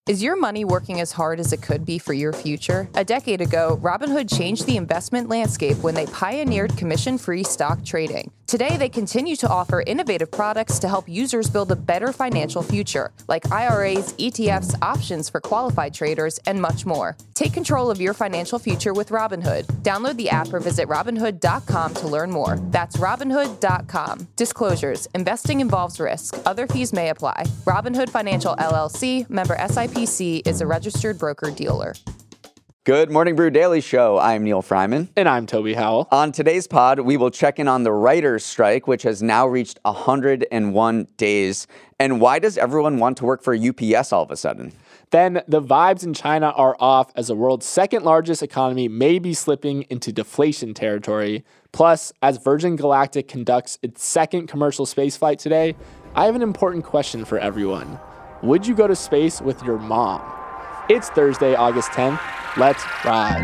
Is your money working as hard as it could be for your future? A decade ago, Robinhood changed the investment landscape when they pioneered commission-free stock trading. Today, they continue to offer innovative products to help users build a better financial future, like IRAs, ETFs, options for qualified traders, and much more. Take control of your financial future with Robinhood. Download the app or visit Robinhood.com to learn more. That's Robinhood.com. Disclosures. Investing involves risk. Other fees may apply. Robinhood Financial LLC, member SIPC, is a registered broker-dealer. Good Morning Brew Daily Show. I'm Neil Fryman. And I'm Toby Howell. On today's pod, we will check in on the writers' strike, which has now reached 101 days. And why does everyone want to work for UPS all of a sudden? Then the vibes in China are off as the world's second largest economy may be slipping into deflation territory. Plus, as Virgin Galactic conducts its second commercial spaceflight today, I have an important question for everyone. Would you go to space with your mom? It's Thursday, August 10th. Let's ride.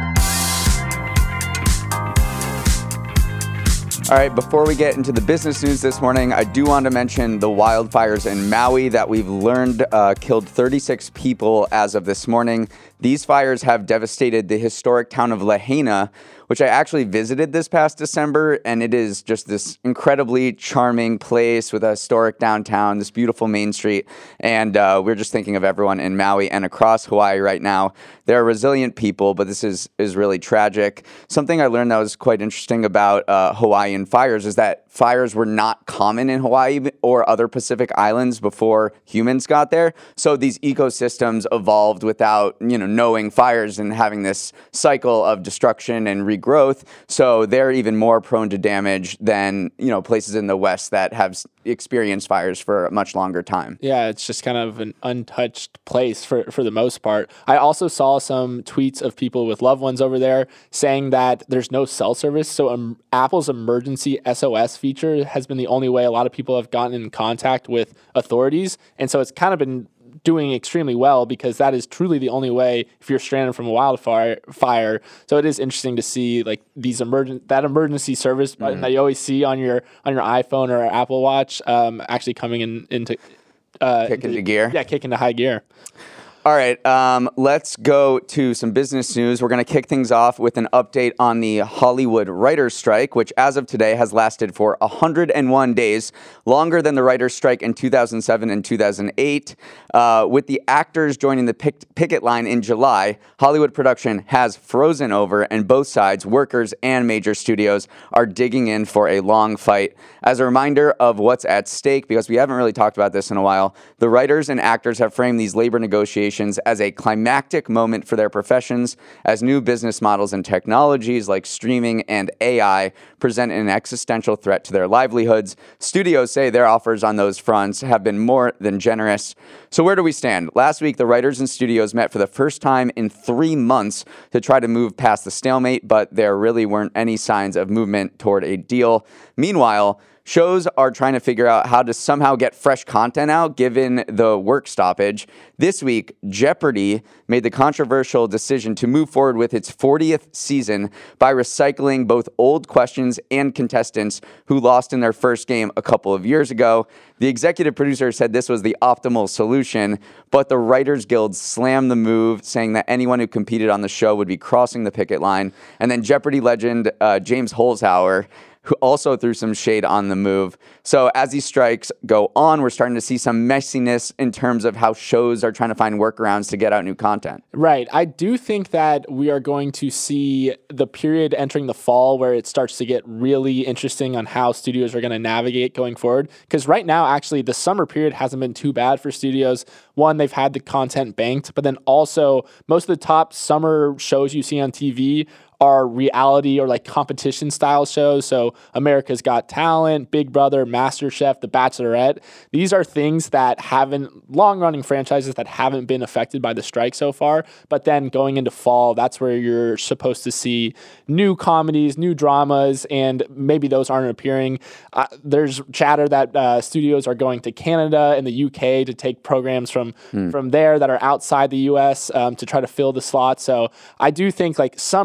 All right, before we get into the business news this morning, I do want to mention the wildfires in Maui that we've learned killed 36 people as of this morning. These fires have devastated the historic town of Lahaina, which I actually visited this past December, and it is just this incredibly charming place with a historic downtown, this beautiful main street, and we're just thinking of everyone in Maui and across Hawaii right now. They're resilient people, but this is really tragic. Something I learned that was quite interesting about Hawaiian fires is that fires were not common in Hawaii or other Pacific islands before humans got there, so these ecosystems evolved without, knowing fires and having this cycle of destruction and regrowth. So they're even more prone to damage than, places in the West that have experienced fires for a much longer time. Yeah, it's just kind of an untouched place for the most part. I also saw some tweets of people with loved ones over there saying that there's no cell service. So Apple's emergency SOS feature has been the only way a lot of people have gotten in contact with authorities. And so it's kind of been doing extremely well because that is truly the only way if you're stranded from a wildfire. So it is interesting to see like these emergency service button that you always see on your iPhone or Apple Watch actually coming into kick into gear. Yeah, kick into high gear. All right, let's go to some business news. We're going to kick things off with an update on the Hollywood writers' strike, which as of today has lasted for 101 days, longer than the writers' strike in 2007 and 2008. With the actors joining the picket line in July, Hollywood production has frozen over, and both sides, workers and major studios, are digging in for a long fight. As a reminder of what's at stake, because we haven't really talked about this in a while, the writers and actors have framed these labor negotiations as a climactic moment for their professions as new business models and technologies like streaming and AI present an existential threat to their livelihoods. Studios say their offers on those fronts have been more than generous. So where do we stand? Last week, the writers and studios met for the first time in 3 months to try to move past the stalemate, but there really weren't any signs of movement toward a deal. Meanwhile, shows are trying to figure out how to somehow get fresh content out given the work stoppage. This week, Jeopardy made the controversial decision to move forward with its 40th season by recycling both old questions and contestants who lost in their first game a couple of years ago. The executive producer said this was the optimal solution, but the Writers Guild slammed the move, saying that anyone who competed on the show would be crossing the picket line. And then Jeopardy legend James Holzhauer, who also threw some shade on the move. So as these strikes go on, we're starting to see some messiness in terms of how shows are trying to find workarounds to get out new content. Right. I do think that we are going to see the period entering the fall where it starts to get really interesting on how studios are going to navigate going forward. Because right now, actually, the summer period hasn't been too bad for studios. One, they've had the content banked, but then also most of the top summer shows you see on TV are reality or like competition style shows. So America's Got Talent, Big Brother, MasterChef, The Bachelorette. These are things that haven't, long-running franchises that haven't been affected by the strike so far. But then going into fall, that's where you're supposed to see new comedies, new dramas, and maybe those aren't appearing. There's chatter that studios are going to Canada and the UK to take programs from there that are outside the US to try to fill the slot. So I do think like summer is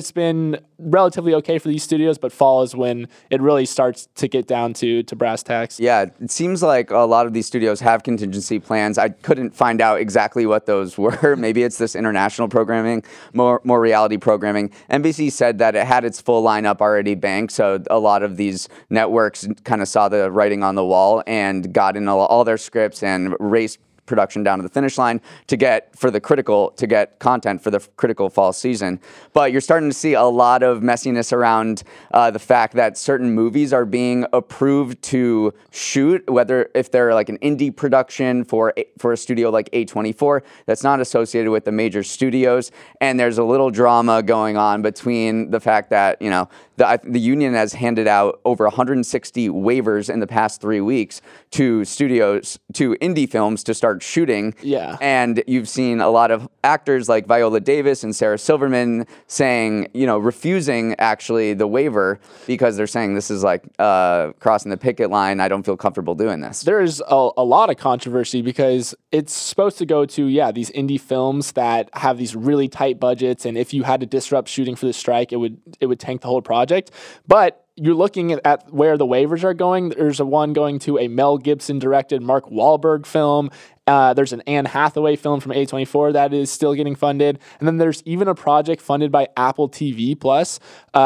it's been relatively okay for these studios, but fall is when it really starts to get down to brass tacks. Yeah, it seems like a lot of these studios have contingency plans. I couldn't find out exactly what those were. Maybe it's this international programming, more reality programming. NBC said that it had its full lineup already banked, so a lot of these networks kind of saw the writing on the wall and got in all their scripts and raced production down to the finish line to get content for the critical fall season. But you're starting to see a lot of messiness around the fact that certain movies are being approved to shoot, if they're like an indie production for a studio like A24 that's not associated with the major studios. And there's a little drama going on between the fact that, the union has handed out over 160 waivers in the past 3 weeks to studios, to indie films to start shooting. Yeah. And you've seen a lot of actors like Viola Davis and Sarah Silverman saying, refusing actually the waiver because they're saying this is like crossing the picket line. I don't feel comfortable doing this. There's a lot of controversy because it's supposed to go to, these indie films that have these really tight budgets. And if you had to disrupt shooting for the strike, it would tank the whole project. But you're looking at where the waivers are going. There's one going to a Mel Gibson directed Mark Wahlberg film. There's an Anne Hathaway film from A24 that is still getting funded. And then there's even a project funded by Apple TV Plus,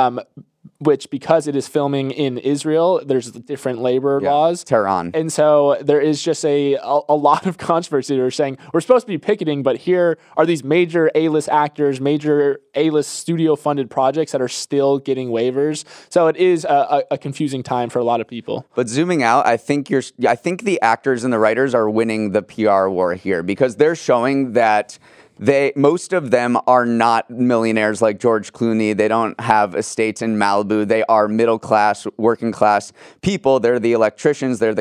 which because it is filming in Israel, there's different labor laws. Tehran. And so there is just a lot of controversy. They're saying we're supposed to be picketing, but here are these major A-list actors, major A-list studio-funded projects that are still getting waivers. So it is a confusing time for a lot of people. But zooming out, I think the actors and the writers are winning the PR war here because they're showing that most of them are not millionaires like George Clooney. They don't have estates in Malibu. They are middle class, working class people. They're the electricians. They're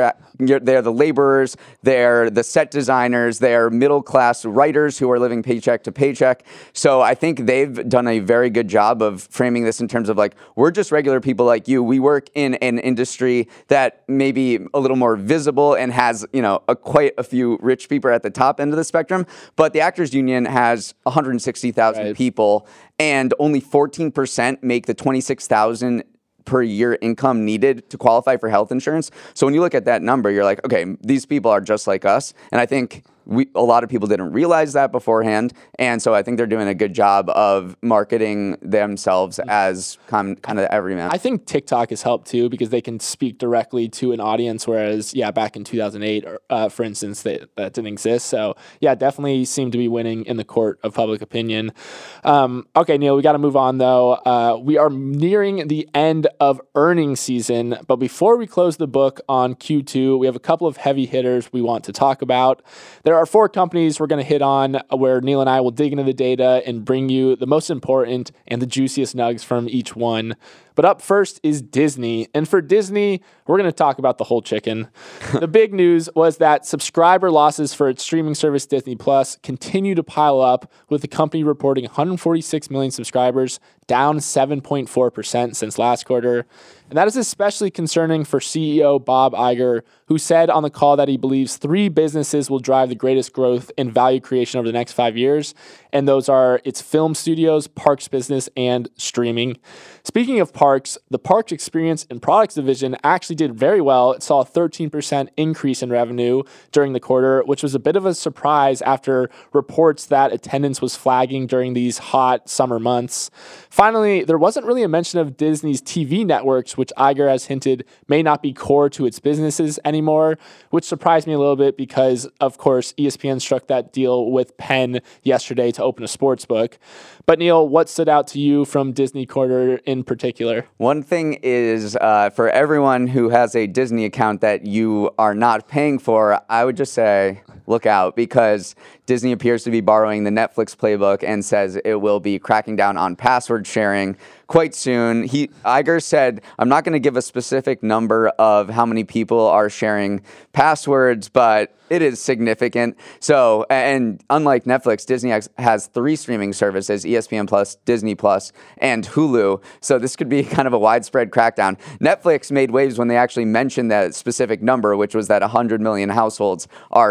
the laborers. They're the set designers. They're middle class writers who are living paycheck to paycheck. So I think they've done a very good job of framing this in terms of like, we're just regular people like you. We work in an industry that may be a little more visible and has, quite a few rich people at the top end of the spectrum. But the actors union has 160,000 people, and only 14% make the 26,000 per year income needed to qualify for health insurance. So when you look at that number, you're like, okay, these people are just like us. And I think a lot of people didn't realize that beforehand. And so I think they're doing a good job of marketing themselves as kind of the everyman. I think TikTok has helped too because they can speak directly to an audience, whereas, back in 2008, for instance, that didn't exist. So, definitely seem to be winning in the court of public opinion. Okay, Neil, we got to move on, though. We are nearing the end of earnings season, but before we close the book on Q2, we have a couple of heavy hitters we want to talk about. There are 4 companies we're going to hit on where Neil and I will dig into the data and bring you the most important and the juiciest nugs from each one. But up first is Disney. And for Disney, we're going to talk about the whole chicken. The big news was that subscriber losses for its streaming service Disney Plus continue to pile up, with the company reporting 146 million subscribers, down 7.4% since last quarter. And that is especially concerning for CEO Bob Iger, who said on the call that he believes 3 businesses will drive the greatest growth and value creation over the next 5 years. And those are its film studios, parks business, and streaming. Speaking of parks, the Parks Experience and Products division actually did very well. It saw a 13% increase in revenue during the quarter, which was a bit of a surprise after reports that attendance was flagging during these hot summer months. Finally, there wasn't really a mention of Disney's TV networks, which Iger has hinted may not be core to its businesses anymore, which surprised me a little bit because, of course, ESPN struck that deal with Penn yesterday to open a sports book. But Neil, what stood out to you from Disney quarter in particular? One thing is, for everyone who has a Disney account that you are not paying for, I would just say, look out, because Disney appears to be borrowing the Netflix playbook and says it will be cracking down on password sharing quite soon. Iger said, I'm not going to give a specific number of how many people are sharing passwords, but it is significant. So, and unlike Netflix, Disney has 3 streaming services, ESPN Plus, Disney Plus, and Hulu. So this could be kind of a widespread crackdown. Netflix made waves when they actually mentioned that specific number, which was that 100 million households are sharing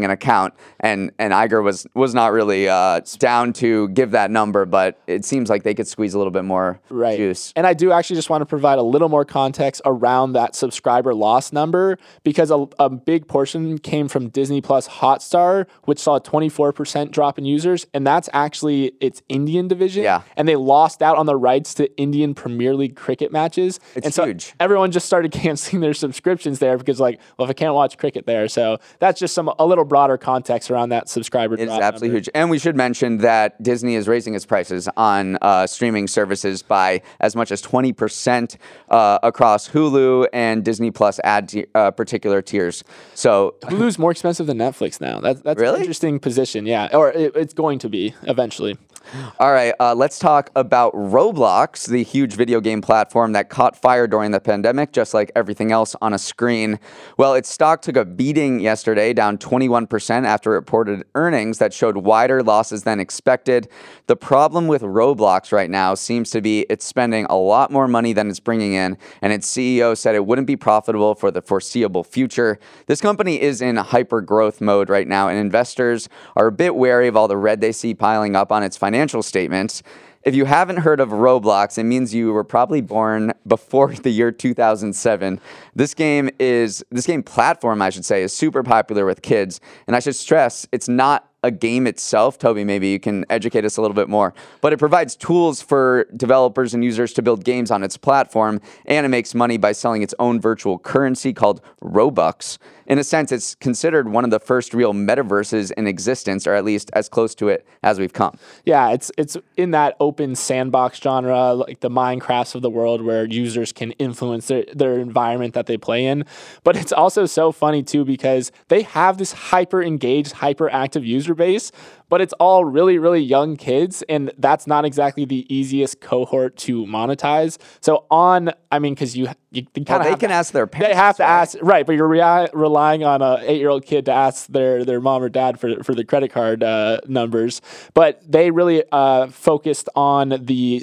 an account, and Iger was not really down to give that number, but it seems like they could squeeze a little bit more juice. And I do actually just want to provide a little more context around that subscriber loss number, because a big portion came from Disney Plus Hotstar, which saw a 24% drop in users, and that's actually its Indian division. Yeah. And they lost out on the rights to Indian Premier League cricket matches. It's and huge. So everyone just started canceling their subscriptions there because, like, well, if I can't watch cricket there. So that's just a little broader context around that subscriber drop. It's absolutely huge. And we should mention that Disney is raising its prices on streaming services by as much as 20% across Hulu and Disney Plus particular tiers. So Hulu's more expensive than Netflix now. That's really? An interesting position, yeah. Or it's going to be eventually. All right, let's talk about Roblox, the huge video game platform that caught fire during the pandemic, just like everything else on a screen. Well, its stock took a beating yesterday, down 21% after reported earnings that showed wider losses than expected. The problem with Roblox right now seems to be it's spending a lot more money than it's bringing in, and its CEO said it wouldn't be profitable for the foreseeable future. This company is in hyper growth mode right now, and investors are a bit wary of all the red they see piling up on its financial statements. If you haven't heard of Roblox, it means you were probably born before the year 2007. This game platform, I should say, is super popular with kids. And I should stress, it's not a game itself. Toby, maybe you can educate us a little bit more. But it provides tools for developers and users to build games on its platform, and it makes money by selling its own virtual currency called Robux. In a sense, it's considered one of the first real metaverses in existence, or at least as close to it as we've come. Yeah, it's in that open sandbox genre, like the Minecrafts of the world, where users can influence their environment that they play in. But it's also so funny, too, because they have this hyper-engaged, hyper-active user base, but it's all really, really young kids, and that's not exactly the easiest cohort to monetize. So because you kind of they can ask their parents. They have to right? ask, right? But you're relying on a 8-year-old kid to ask their mom or dad for the credit card numbers. But they really focused on the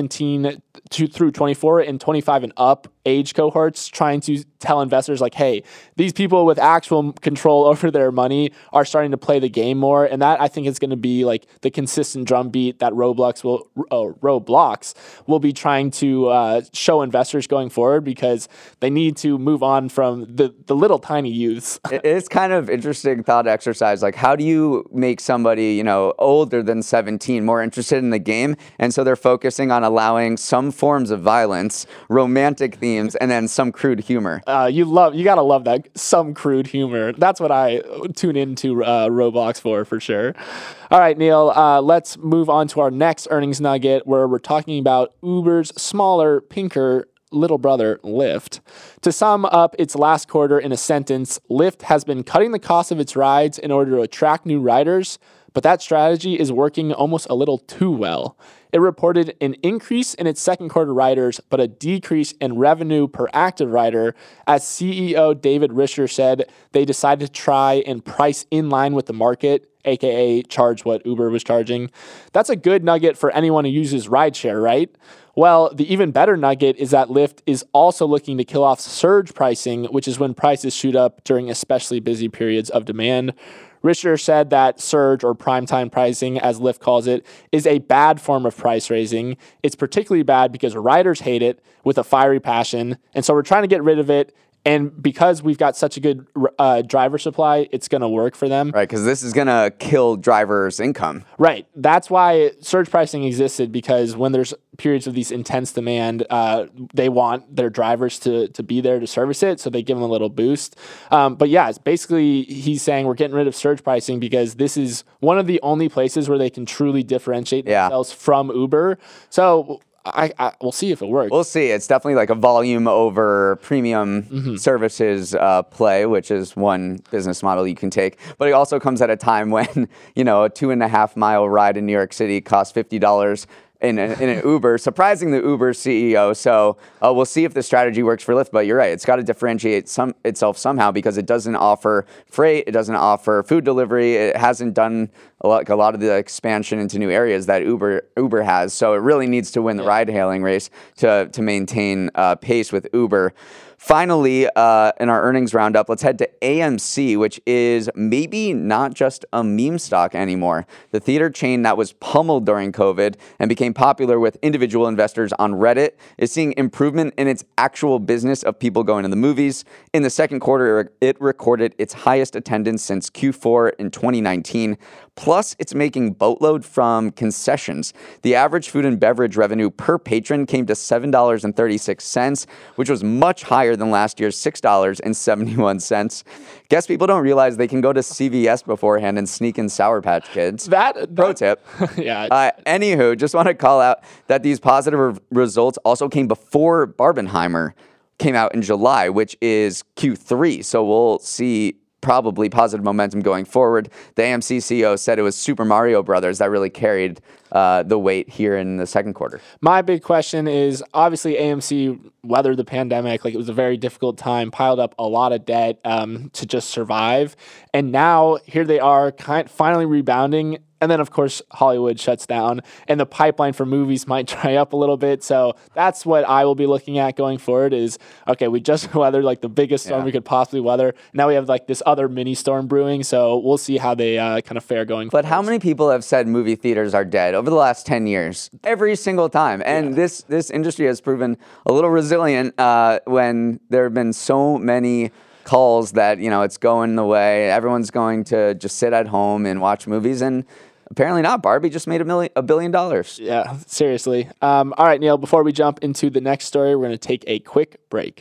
17 through 24 and 25 and up age cohorts, trying to tell investors like, hey, these people with actual control over their money are starting to play the game more. And that, I think, is going to be like the consistent drumbeat that Roblox will be trying to show investors going forward, because they need to move on from the little tiny youths. It's kind of interesting thought exercise. Like, how do you make somebody, older than 17 more interested in the game? And so they're focusing on allowing some forms of violence, romantic themes, and then some crude humor. You gotta love that, some crude humor. That's what I tune into Roblox for sure. All right, Neil, let's move on to our next earnings nugget, where we're talking about Uber's smaller, pinker little brother, Lyft. To sum up its last quarter in a sentence, Lyft has been cutting the cost of its rides in order to attract new riders, but that strategy is working almost a little too well. It reported an increase in its second quarter riders, but a decrease in revenue per active rider. As CEO David Risher said, they decided to try and price in line with the market, aka charge what Uber was charging. That's a good nugget for anyone who uses rideshare, right? Well, the even better nugget is that Lyft is also looking to kill off surge pricing, which is when prices shoot up during especially busy periods of demand. Risher said that surge, or primetime pricing, as Lyft calls it, is a bad form of price raising. It's particularly bad because riders hate it with a fiery passion, and so we're trying to get rid of it. And because we've got such a good driver supply, it's going to work for them. Right, because this is going to kill drivers' income. Right. That's why surge pricing existed, because when there's periods of these intense demand, they want their drivers to be there to service it, so they give them a little boost. But yeah, it's basically he's saying we're getting rid of surge pricing because this is one of the only places where they can truly differentiate themselves from Uber. So we'll see if it works. We'll see. It's definitely like a volume over premium services play, which is one business model you can take. But it also comes at a time when, a 2.5 mile ride in New York City costs $50 in an Uber, surprising the Uber CEO. So we'll see if the strategy works for Lyft. But you're right. It's got to differentiate itself somehow, because it doesn't offer freight. It doesn't offer food delivery. It hasn't done a lot of the expansion into new areas that Uber has. So it really needs to win the ride-hailing race to maintain pace with Uber. Finally, in our earnings roundup, let's head to AMC, which is maybe not just a meme stock anymore. The theater chain that was pummeled during COVID and became popular with individual investors on Reddit is seeing improvement in its actual business of people going to the movies. In the second quarter, it recorded its highest attendance since Q4 in 2019. Plus, it's making boatload from concessions. The average food and beverage revenue per patron came to $7.36, which was much higher than last year's $6.71. Guess people don't realize they can go to CVS beforehand and sneak in Sour Patch Kids. Pro tip. Yeah. Anywho, just want to call out that these positive results also came before Barbenheimer came out in July, which is Q3. So we'll see probably positive momentum going forward. The AMC CEO said it was Super Mario Brothers that really carried the weight here in the second quarter. My big question is, obviously AMC weathered the pandemic. Like, it was a very difficult time, piled up a lot of debt to just survive. And now here they are finally rebounding. And then, of course, Hollywood shuts down and the pipeline for movies might dry up a little bit. So that's what I will be looking at going forward is, okay, we just weathered like the biggest storm we could possibly weather. Now we have like this other mini storm brewing. So we'll see how they kind of fare going forward. But how many people have said movie theaters are dead over the last 10 years? Every single time. And this industry has proven a little resilient when there have been so many calls that, it's going the way. Everyone's going to just sit at home and watch movies, and apparently not. Barbie just made $1 billion. Yeah, seriously. All right, Neil, before we jump into the next story, we're going to take a quick break.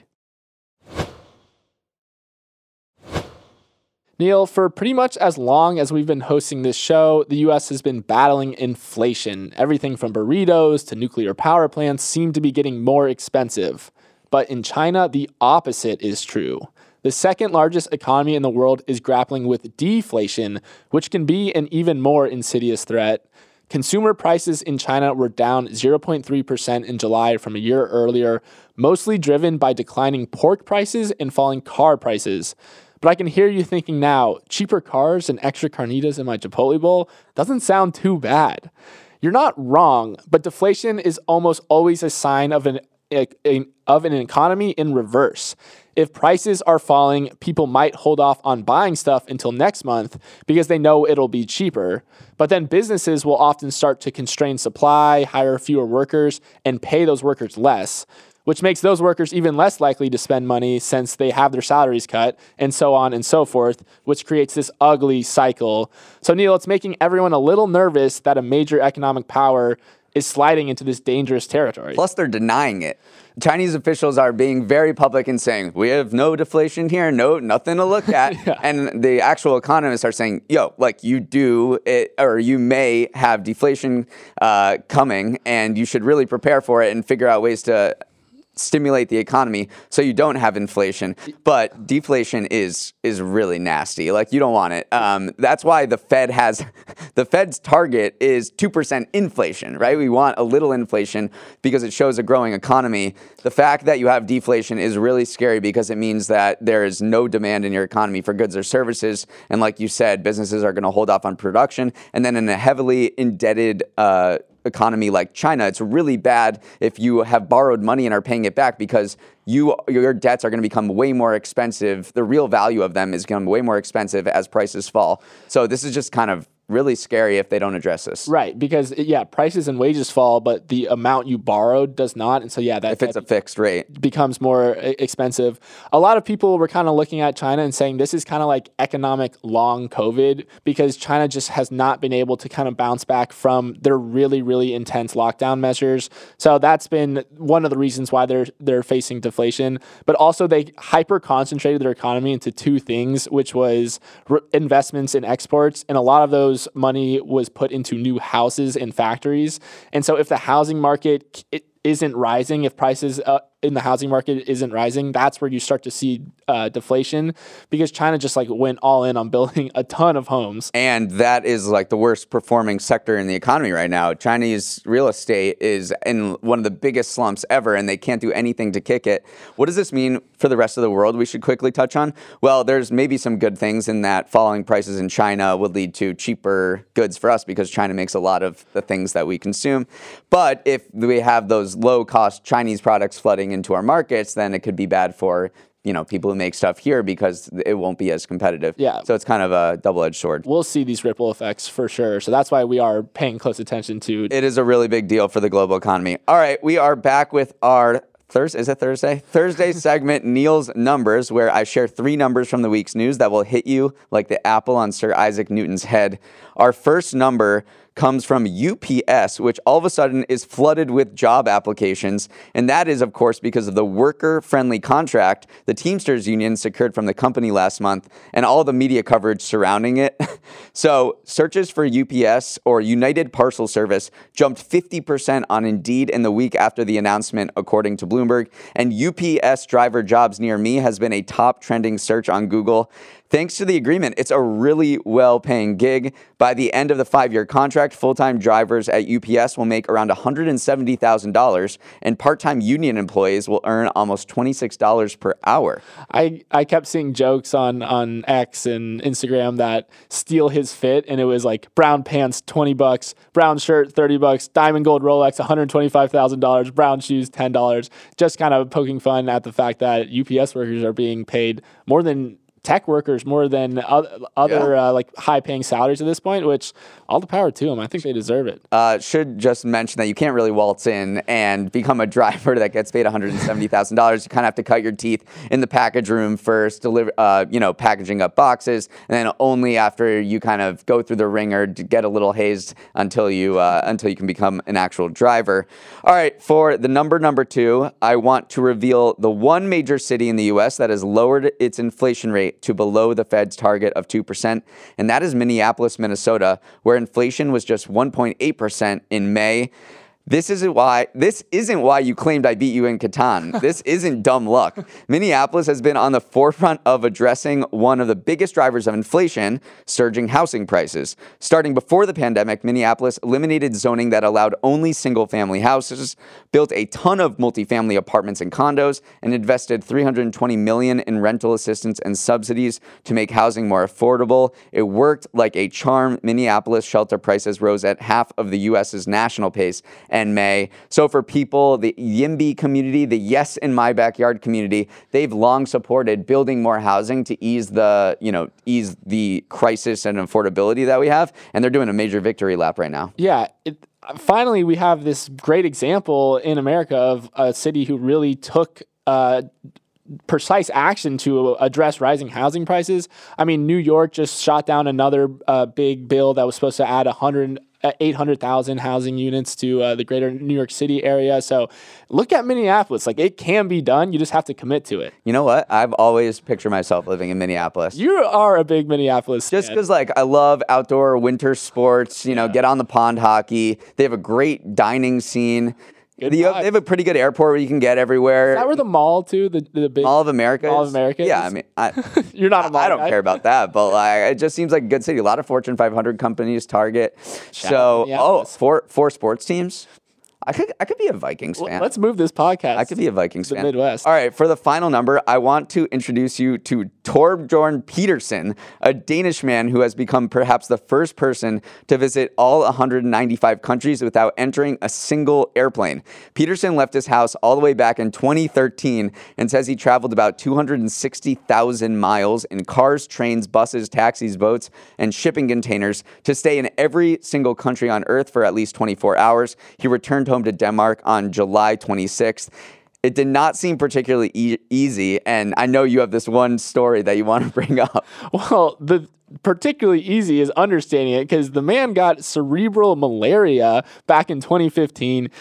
Neil, for pretty much as long as we've been hosting this show, the U.S. has been battling inflation. Everything from burritos to nuclear power plants seem to be getting more expensive. But in China, the opposite is true. The second largest economy in the world is grappling with deflation, which can be an even more insidious threat. Consumer prices in China were down 0.3% in July from a year earlier, mostly driven by declining pork prices and falling car prices. But I can hear you thinking now, cheaper cars and extra carnitas in my Chipotle bowl doesn't sound too bad. You're not wrong, but deflation is almost always a sign of an economy in reverse. If prices are falling, people might hold off on buying stuff until next month because they know it'll be cheaper. But then businesses will often start to constrain supply, hire fewer workers, and pay those workers less, which makes those workers even less likely to spend money since they have their salaries cut, and so on and so forth, which creates this ugly cycle. So, Neil, it's making everyone a little nervous that a major economic power is sliding into this dangerous territory. Plus, they're denying it. Chinese officials are being very public and saying, we have no deflation here, nothing to look at. And the actual economists are saying, you do it, or you may have deflation coming, and you should really prepare for it and figure out ways to stimulate the economy so you don't have inflation. But deflation is really nasty. Like, you don't want it. That's why the Fed's target is 2% inflation, right? We want a little inflation because it shows a growing economy. The fact that you have deflation is really scary because it means that there is no demand in your economy for goods or services. And like you said, businesses are going to hold off on production. And then in a heavily indebted economy like China, it's really bad if you have borrowed money and are paying it back because your debts are going to become way more expensive. The real value of them is going to be way more expensive as prices fall. So this is just kind of really scary if they don't address this. Right, because prices and wages fall, but the amount you borrowed does not. And so if it's a fixed rate, becomes more expensive. A lot of people were kind of looking at China and saying this is kind of like economic long COVID because China just has not been able to kind of bounce back from their really, really intense lockdown measures. So that's been one of the reasons why they're facing deflation. But also they hyper concentrated their economy into two things, which was investments in exports, and a lot of those money was put into new houses and factories. And so if the housing market isn't rising, if prices in the housing market isn't rising, that's where you start to see deflation, because China just like went all in on building a ton of homes. And that is like the worst performing sector in the economy right now. Chinese real estate is in one of the biggest slumps ever, and they can't do anything to kick it. What does this mean for the rest of the world? We should quickly touch on. Well, there's maybe some good things in that falling prices in China would lead to cheaper goods for us because China makes a lot of the things that we consume. But if we have those low-cost Chinese products flooding into our markets, then it could be bad for people who make stuff here because it won't be as competitive. Yeah. So it's kind of a double-edged sword. We'll see these ripple effects for sure. So that's why we are paying close attention to. It is a really big deal for the global economy. All right, we are back with our Thursday segment, Neil's Numbers, where I share 3 numbers from the week's news that will hit you like the apple on Sir Isaac Newton's head. Our first number comes from UPS, which all of a sudden is flooded with job applications. And that is, of course, because of the worker-friendly contract the Teamsters Union secured from the company last month and all the media coverage surrounding it. So searches for UPS, or United Parcel Service, jumped 50% on Indeed in the week after the announcement, according to Bloomberg. And UPS driver jobs near me has been a top trending search on Google. Thanks to the agreement, it's a really well-paying gig. By the end of the 5-year contract, full-time drivers at UPS will make around $170,000, and part-time union employees will earn almost $26 per hour. I kept seeing jokes on X and Instagram that steal his fit, and it was like brown pants, $20, brown shirt, $30, diamond gold Rolex, $125,000, brown shoes, $10. Just kind of poking fun at the fact that UPS workers are being paid more than tech workers, more than other like high-paying salaries at this point, which all the power to them. I think they deserve it. Should just mention that you can't really waltz in and become a driver that gets paid $170,000. You kind of have to cut your teeth in the package room first, packaging up boxes, and then only after you kind of go through the ringer to get a little hazed until you can become an actual driver. All right, for the number 2, I want to reveal the one major city in the U.S. that has lowered its inflation rate to below the Fed's target of 2%, and that is Minneapolis, Minnesota, where inflation was just 1.8% in May. This isn't why you claimed I beat you in Catan. This isn't dumb luck. Minneapolis has been on the forefront of addressing one of the biggest drivers of inflation, surging housing prices. Starting before the pandemic, Minneapolis eliminated zoning that allowed only single-family houses, built a ton of multifamily apartments and condos, and invested $320 million in rental assistance and subsidies to make housing more affordable. It worked like a charm. Minneapolis shelter prices rose at half of the U.S.'s national pace and May. So for people, the YIMBY community, the Yes in My Backyard community, they've long supported building more housing to ease the crisis and affordability that we have. And they're doing a major victory lap right now. Yeah. Finally, we have this great example in America of a city who really took precise action to address rising housing prices. I mean, New York just shot down another big bill that was supposed to add 800,000 housing units to the greater New York City area. So look at Minneapolis. Like, it can be done. You just have to commit to it. You know what? I've always pictured myself living in Minneapolis. You are a big Minneapolis Just because, I love outdoor winter sports, get on the pond hockey. They have a great dining scene. They have a pretty good airport where you can get everywhere. Is that where the mall, too? The big Mall of America Mall of America? Yeah, I mean, you're not a mall I don't guy. care about that, but it just seems like a good city. A lot of Fortune 500 companies target. Four sports teams. I could be a Vikings fan. Let's move this podcast. I could be a Vikings to fan. the Midwest. All right, for the final number, I want to introduce you to Torbjorn Peterson, a Danish man who has become perhaps the first person to visit all 195 countries without entering a single airplane. Peterson left his house all the way back in 2013 and says he traveled about 260,000 miles in cars, trains, buses, taxis, boats, and shipping containers to stay in every single country on Earth for at least 24 hours. He returned home to Denmark on July 26th. It did not seem particularly easy, and I know you have this one story that you want to bring up. Well, the particularly easy is understanding it, because the man got cerebral malaria back in 2015.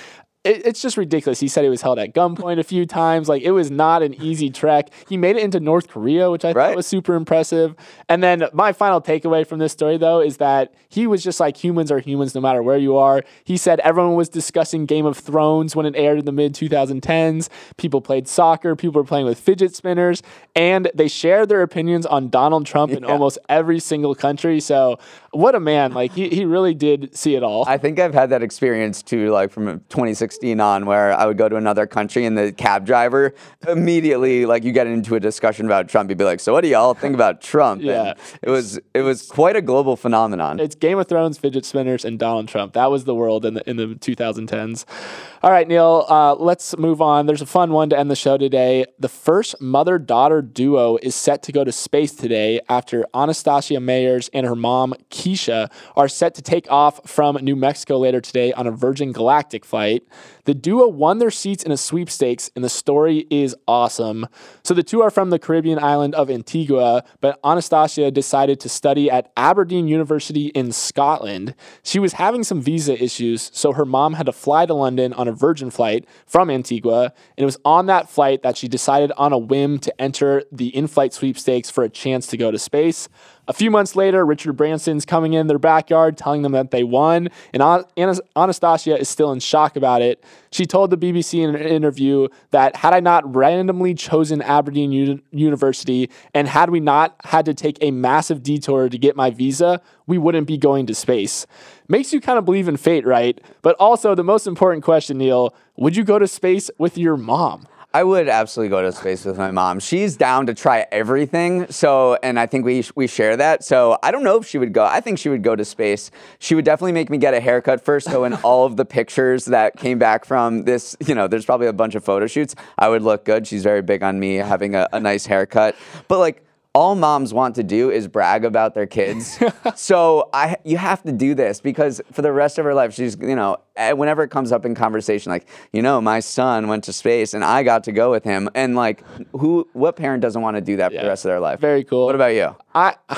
it's just ridiculous. He said he was held at gunpoint a few times. Like, it was not an easy trek. He made it into North Korea, which I thought was super impressive. And then my final takeaway from this story, though, is that he was just like, humans are humans no matter where you are. He said everyone was discussing Game of Thrones when it aired in the mid-2010s. People played soccer. People were playing with fidget spinners. And they shared their opinions on Donald Trump in almost every single country. So what a man. Like, he really did see it all. I think I've had that experience, too, like from 2016 on, where I would go to another country and the cab driver immediately, like, you get into a discussion about Trump, you'd be like, so what do y'all think about Trump? Yeah. And it was quite a global phenomenon. It's Game of Thrones, fidget spinners, and Donald Trump. That was the world in the 2010s. All right, Neil, let's move on. There's a fun one to end the show today. The first mother-daughter duo is set to go to space today after Anastasia Meyers and her mom, Keisha, are set to take off from New Mexico later today on a Virgin Galactic flight. The duo won their seats in a sweepstakes, and the story is awesome. So the two are from the Caribbean island of Antigua, but Anastasia decided to study at Aberdeen University in Scotland. She was having some visa issues, so her mom had to fly to London on a Virgin flight from Antigua, and it was on that flight that she decided on a whim to enter the in-flight sweepstakes for a chance to go to space. A few months later, Richard Branson's coming in their backyard telling them that they won, and Anastasia is still in shock about it. She told the BBC in an interview that had I not randomly chosen Aberdeen University and had we not had to take a massive detour to get my visa, we wouldn't be going to space. Makes you kind of believe in fate, right? But also, the most important question, Neil, would you go to space with your mom? I would absolutely go to space with my mom. She's down to try everything. So, and I think we share that. So I don't know if she would go. I think she would go to space. She would definitely make me get a haircut first. So in all of the pictures that came back from this, there's probably a bunch of photo shoots. I would look good. She's very big on me having a nice haircut. But like, all moms want to do is brag about their kids. So you have to do this because for the rest of her life, she's, whenever it comes up in conversation, like, my son went to space and I got to go with him. And like, what parent doesn't want to do that for the rest of their life? Very cool. What about you?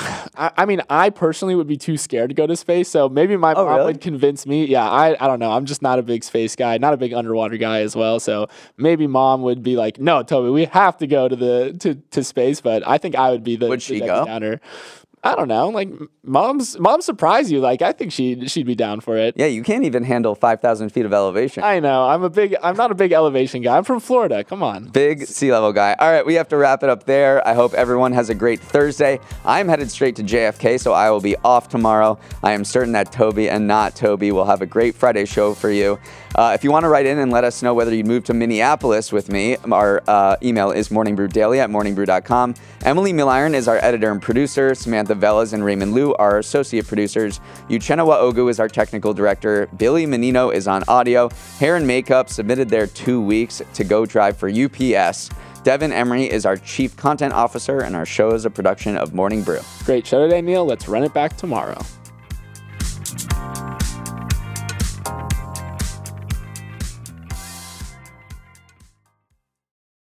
I mean, I personally would be too scared to go to space. So maybe my mom would convince me. Yeah, I don't know. I'm just not a big space guy, not a big underwater guy as well. So maybe mom would be like, no, Toby, we have to go to space. But I think I would be the Would she go? Downer. I don't know. Like, moms surprise you. Like, I think she'd be down for it. Yeah, you can't even handle 5,000 feet of elevation. I know. I'm not a big elevation guy. I'm from Florida. Come on. Big sea level guy. All right, we have to wrap it up there. I hope everyone has a great Thursday. I'm headed straight to JFK, so I will be off tomorrow. I am certain that Toby and not Toby will have a great Friday show for you. If you want to write in and let us know whether you'd move to Minneapolis with me, our email is morningbrewdaily@morningbrew.com. Emily Milliron is our editor and producer. Samantha Velas and Raymond Liu are our associate producers. Uchenna Waogu is our technical director. Billy Menino is on audio. Hair and Makeup submitted their 2 weeks to go drive for UPS. Devin Emery is our chief content officer, and our show is a production of Morning Brew. Great show today, Neil. Let's run it back tomorrow.